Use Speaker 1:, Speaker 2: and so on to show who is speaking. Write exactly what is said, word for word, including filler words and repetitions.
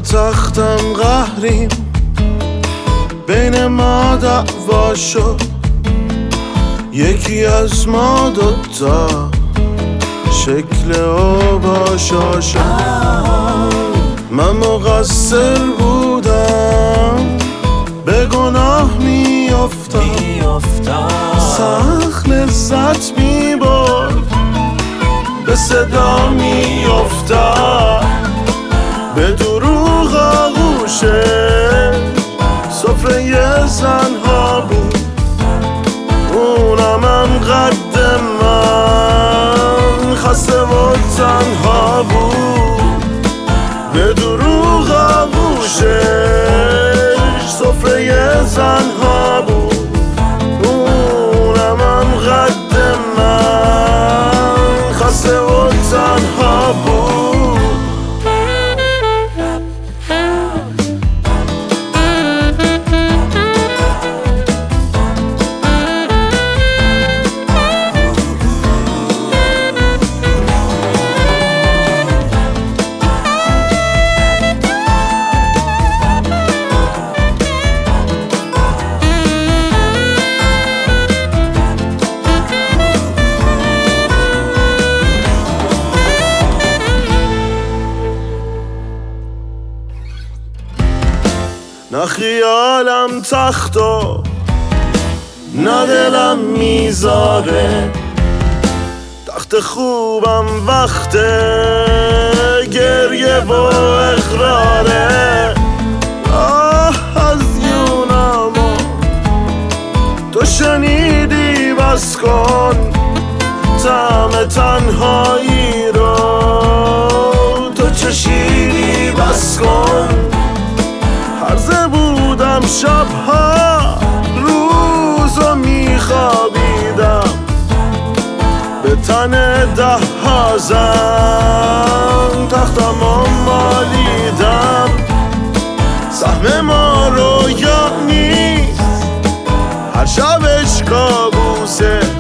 Speaker 1: تختم قهریم، بین ما دعوا شد، یکی از ما دوتا شکل و باشا شد. من مقصر بودم، به گناه میافتم، سخت لذت میبرد، به صدا میافتم، به دروغ آغوشه سفره زنها بود، اونم هم قد من خسته و تنها بود، به دروغ آغوشه سفره زنها بود، اونم هم قد من خسته و تنها بود. نه خیالم تختو نه دلم میذاره، تخت خوبم وقت گریه و اقراره. آه از یونامو تو شنیدی، بس کن طعم تنهایی رو تو چشیدی، بس کن. هرزه بودم شبها روزو میخوابیدم، به تن ده ها زن تختمو مالیدم. سهم ما رویا نیست، هر شبش کابوسه،